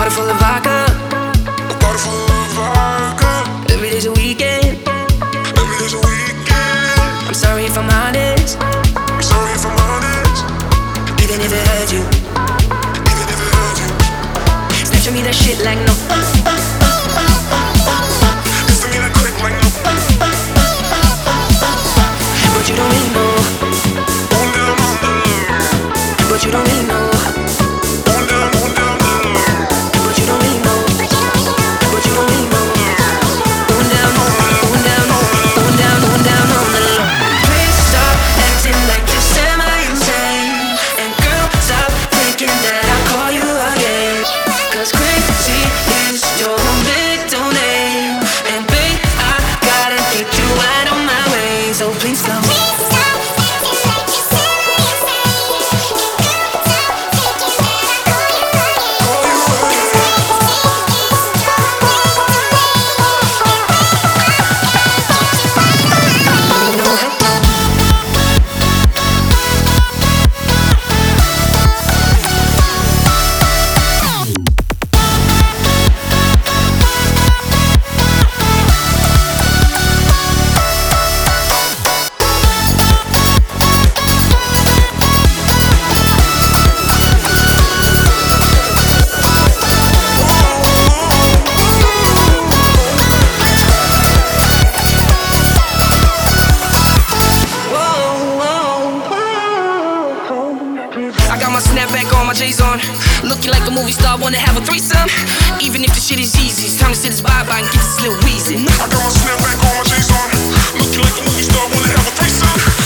bottle full of vodka. A bottle full of vodka. Every day's a weekend. Every day's a weekend. I'm sorry if I'm honest. I'm sorry if I'm honest. Even if it hurt you. Even if it hurt you. Snapchat me that shit like no. Just give me that click like no. But you don't really know. Going down on the low. But you don't really know. Going down the low. But you don't really know. But you don't really know. Going down on the low. Going down on the low. Please stop acting like you're semi-insane. And girl, stop thinking that I'll call you again. 'Cause crazy is your middle name. And babe, I gotta get you out of my way. So please stop. I got my snapback on, my J's on. Looking like a movie star, wanna have a threesome. Even if the shit is easy, it's time to say this bye-bye and get this little wheezy. I got my snapback on, my J's on. Looking like a movie star, wanna have a threesome.